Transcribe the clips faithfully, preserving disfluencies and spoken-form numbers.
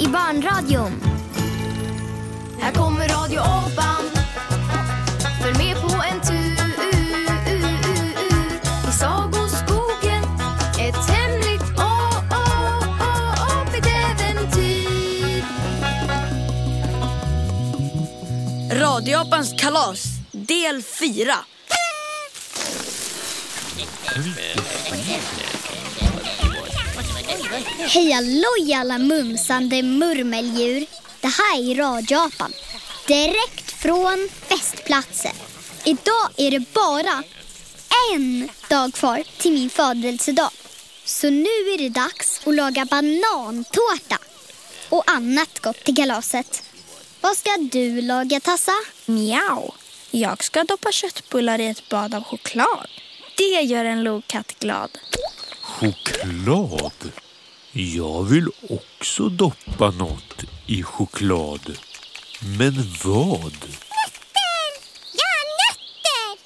i barnradion. Här kommer Radio Apan. Följ med på en tur i sagoskogen. Ett hemligt apigt-äventyr. Radio Apans kalas, del fyra. Hej alloj alla mumsande murmeldjur. Det här är Radio Apan. Direkt från festplatsen. Idag är det bara en dag kvar till min födelsedag. Så nu är det dags att laga banantårta och annat gott till kalaset. Vad ska du laga, Tassa? Miau. Jag ska doppa köttbullar i ett bad av choklad. Det gör en lokatt glad. Choklad? Jag vill också doppa något i choklad. Men vad? Nötter! Ja, nötter!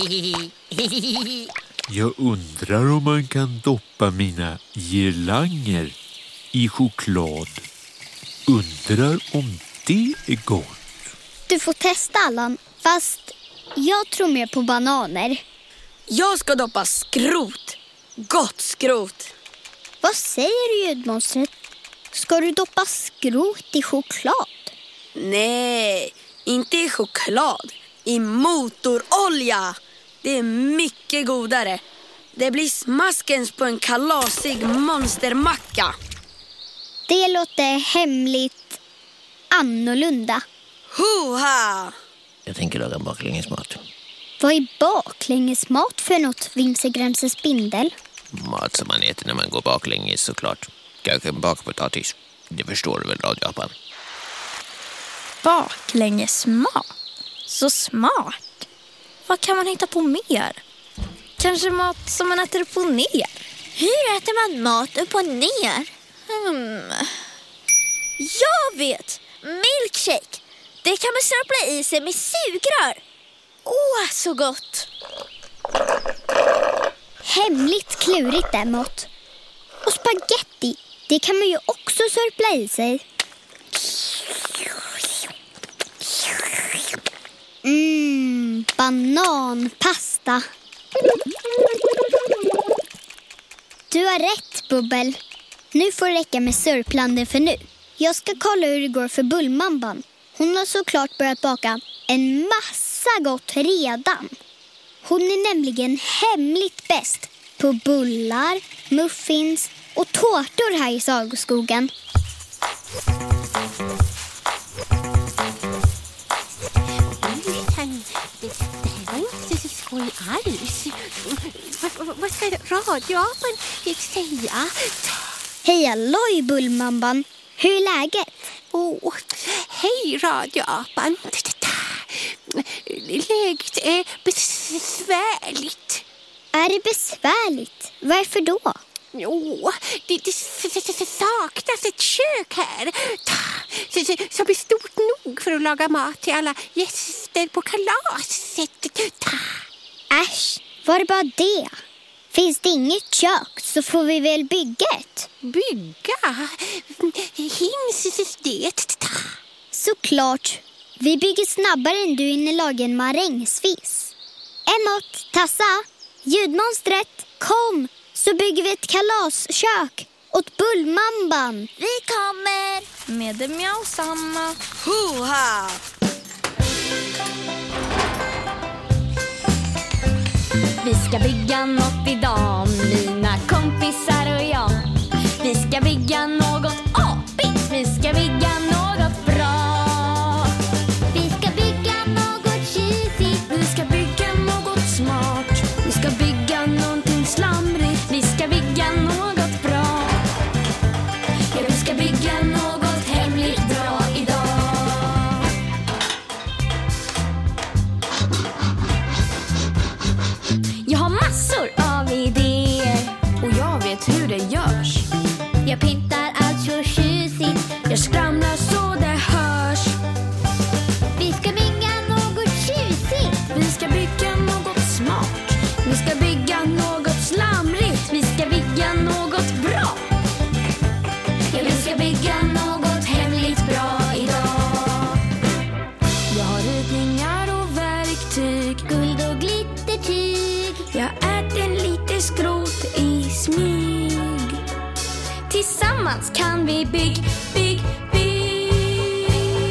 Jag undrar om man kan doppa mina girlanger i choklad. Undrar om det är gott. Du får testa, Allan. Fast jag tror mer på bananer. Jag ska doppa skrot. Gott skrot. Vad säger du, ljudmonstret? Ska du doppa skrot i choklad? Nej, inte i choklad. I motorolja. Det är mycket godare. Det blir smaskens på en kalasig monstermacka. Det låter hemligt annorlunda. Hoha! Jag tänker laga baklängesmat. Vad är baklängesmat för något, Vimsegrämse spindel? Mat som man äter när man går baklänges, såklart. Kanske en bakpotatis. Det förstår du väl, Radio Apan? Baklängesmat? Så smart. Vad kan man hitta på mer? Kanske mat som man äter upp och ner? Hur äter man mat upp och ner? Hmm. Jag vet! Milkshake! Det kan man stapla i sig med sugrör. Åh, oh, så gott! Hemligt klurigt däremot. Och spaghetti, det kan man ju också sörpla i sig. Mmm, bananpasta. Du har rätt, Bubbel. Nu får det räcka med sörplande för nu. Jag ska kolla hur det går för Bullmamban. Hon har såklart börjat baka en massa gott redan. Hon är nämligen hemligt bäst på bullar, muffins och tårtor här i sagoskogen. Det här var inte så skoj alls. Vad ska Radio Apan säga? Hej alloj, Bullmamban. Hur är läget? Oh, hej Radio Apan. Läget är besvärligt. Är det besvärligt? Varför då? Jo, det, det saknas ett kök här som är stort nog för att laga mat till alla gäster på kalaset. Äsch, var det bara det? Finns det inget kök så får vi väl bygga ett. Bygga? Hinns det? Såklart. Vi bygger snabbare än du hinner laga en marängsvis. Emot, Tassa, ljudmonstret, kom så bygger vi ett kalaskök åt Bullmamban. Vi kommer! Med det mjau samma. Hoha! Vi ska bygga något idag, mina kompisar och jag. Vi ska bygga något apigt, vi ska bygga något bra. Vi ska bygga något tjusigt, vi ska bygga något smart. Vi ska bygga någonting slamrigt, vi ska bygga något bra. Ja, vi ska bygga något hemligt bra idag. Jag har massor av idéer och jag vet hur det görs. Jag pyntar allt så tjusigt, jag skramlar så det hörs. Vi ska bygga något tjusigt, vi ska bygga något smart. Vi ska bygga något slamrigt, vi ska bygga något bra. Ja, vi ska bygga något hemligt. tillsammans kan vi bygg, bygg, bygg.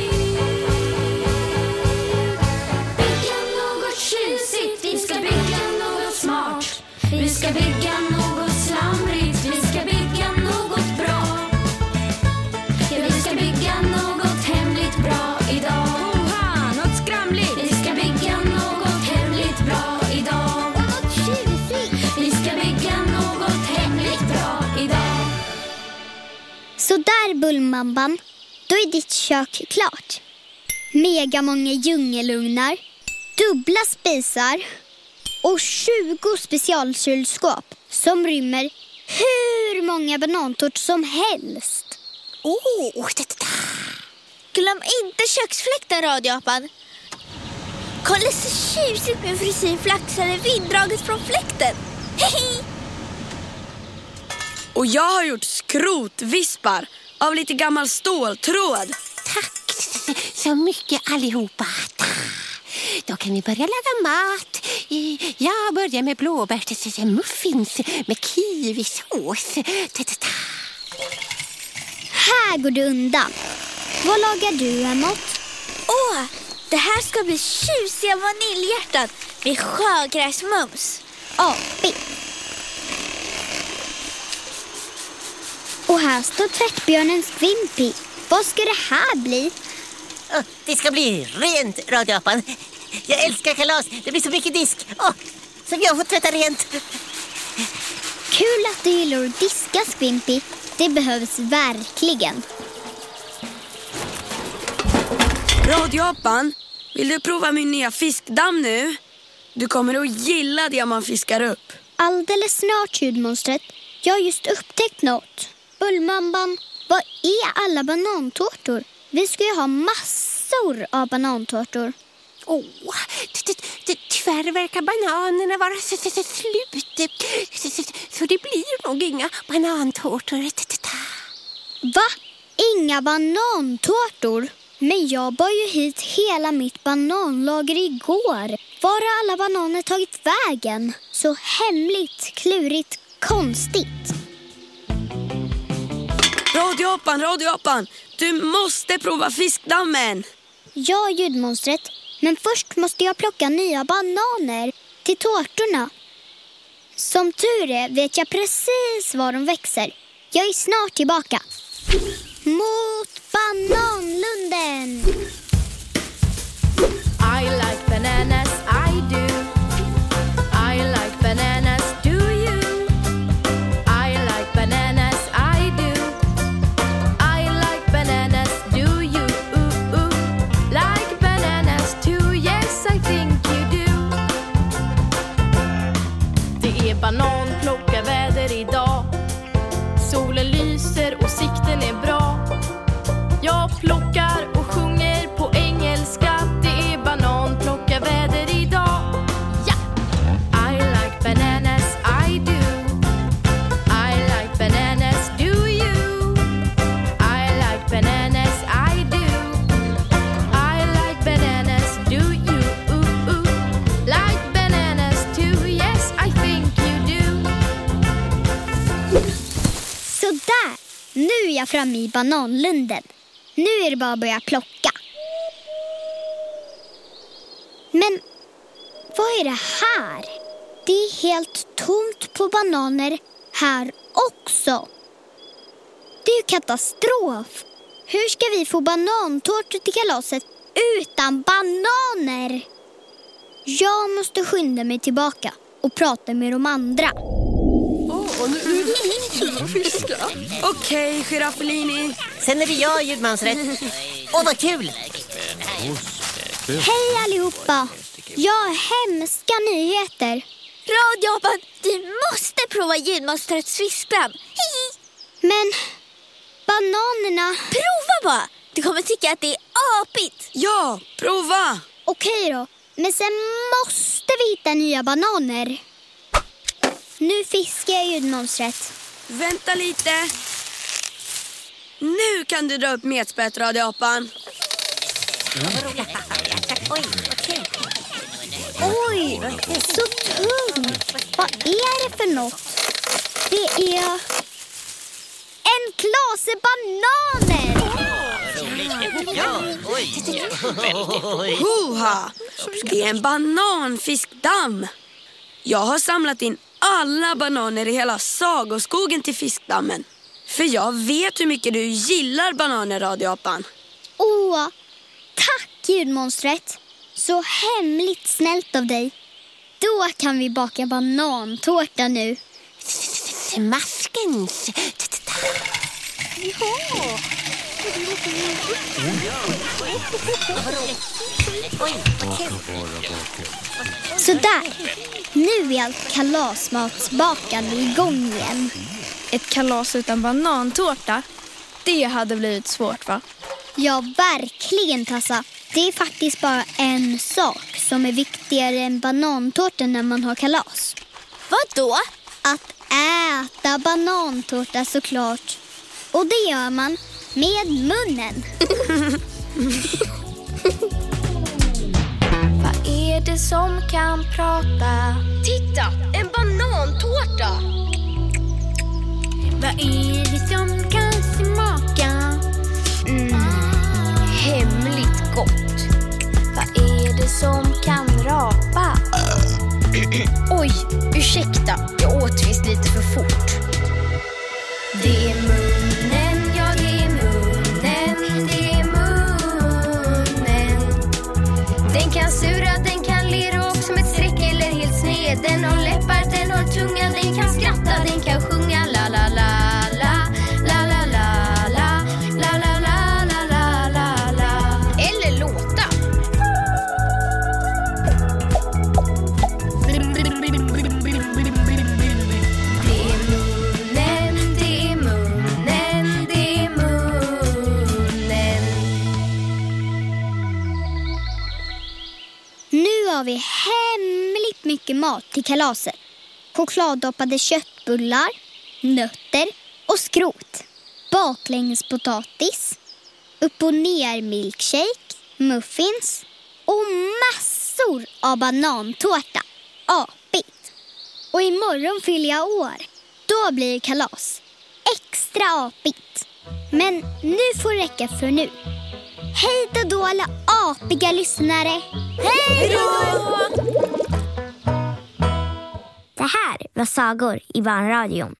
Bygga något tjusigt, vi ska bygga något smart. Vi ska bygga något slamrigt, vi ska bygga något bra. Ja, vi ska bygga något hemligt bra idag. Oha, något skramligt. Vi ska bygga något hemligt bra idag. Och något tjusigt. Vi ska bygga något hemligt bra idag. Så där, Bullmamban, då är ditt kök klart. Mega många djungelugnar, dubbla spisar och tjugo specialkylskåp som rymmer hur många banantort som helst. Oh, glöm inte köksfläkten, radioapan. Kolla så tjusigt min frisyr flaxar i vinddraget från fläkten. Och jag har gjort skrotvispar av lite gammal ståltråd. Tack så mycket allihopa. Då kan vi börja laga mat. Jag börjar med blåbärsmuffins med kiwisås. Här går du undan. Vad lagar du, Emot? Åh, det här ska bli tjusiga vaniljhjärtan med sjögräsmums. Apigt. Och här står tvättbjörnens Squimpy. Vad ska det här bli? Oh, det ska bli rent, radioapan. Jag älskar kalas. Det blir så mycket disk. Oh, så vi har fått tvätta rent. Kul att du gillar att diska, Squimpy. Det behövs verkligen. Radioapan, vill du prova min nya fiskdamm nu? Du kommer att gilla det man fiskar upp. Alldeles snart, ljudmonstret. Jag har just upptäckt något. Bullmamban, vad är alla banantårtor? Vi ska ju ha massor av banantårtor. Åh, oh, tyvärr verkar bananerna vara så, så, så slut. Så, så, så det blir nog inga banantårtor. Va? Inga banantårtor? Men jag bar ju hit hela mitt bananlager igår. Var har alla bananer tagit vägen? Så hemligt, klurigt, konstigt. Radioapan, radioapan, du måste prova fiskdammen. Ja, ljudmonstret. Men först måste jag plocka nya bananer till tårtorna. Som tur är vet jag precis var de växer. Jag är snart tillbaka. Mot bananlunden! I like bananas, I do. I like bananas, do you? I like bananas, I do. I like bananas, do you? Ooh, ooh. Like bananas too, yes I think you do. Det är bananplockarväder idag. Solen lyser och sikten är bra. Jag plockar och sjunger på engelska. Det är bananplockarväder idag. Ja! I like bananas, I do. I like bananas, do you? I like bananas, I do. I like bananas, do you? Ooh, ooh. Like bananas too, yes I think you do. Så där, nu är jag framme i bananlunden. Nu är det bara att börja plocka. Men vad är det här? Det är helt tomt på bananer här också. Det är ju katastrof. Hur ska vi få banantårtor till kalaset utan bananer? Jag måste skynda mig tillbaka och prata med de andra. Okej, Giraffelini. Sen är det jag, ljudmansrätt. Åh, vad kul! Hej allihopa! Jag har hemska nyheter. Radioapan, du måste prova ljudmonstrets fiskdamm. Men bananerna... Prova bara! Du kommer tycka att det är apigt. Ja, prova! Okej då, men sen måste vi hitta nya bananer. Nu fiskar jag ljudmonstret. Vänta lite. Nu kan du dra upp metspett, radioapan. Oj, okej. Oj, så tungt. Vad är det för något? Det är påse bananer! Ja, oj. Hoha! Det är en bananfiskdamm. Jag har samlat in alla bananer i hela sagoskogen till fiskdammen. För jag vet hur mycket du gillar bananer, radioapan. Åh, tack ljudmonstret. Så hemligt snällt av dig. Då kan vi baka banantårta nu. Smaskens. Ja. Så där. Nu är allt kalasmatsbakande igång igen. Ett kalas utan banantårta, det hade blivit svårt, va? Ja, verkligen, Tassa. Det är faktiskt bara en sak som är viktigare än banantårta när man har kalas. Vad då? Att äta banantårta, såklart. Och det gör man med munnen. Vad är det som kan prata? Titta, en banantårta! Vad är det som kan smaka? Mm, hemligt gott. Vad är det som kan rapa? Oj, ursäkta, jag åt visst lite för fort. Det är munnen, ja det är munnen, det är munnen. Den kan sura, den kan le rakt som ett streck eller helt sned. Den har läppar, den har tunga, den kan skratta, den kan sjunga la la la la la la la la la la la la la la. Eller låta. Det är munnen, det är munnen, det är munnen. Nu har vi hemligt mycket mat till kalaset. Chokladdoppade köttbullar, nötter och skrot. Baklängespotatis, upp och ner milkshake, muffins och massor av banantårta. Apigt. Och imorgon fyller jag år. Då blir det kalas. Extra apigt. Men nu får det räcka för nu. Hej då alla apiga lyssnare. Hej då! Det här var Sagor i Barnradion.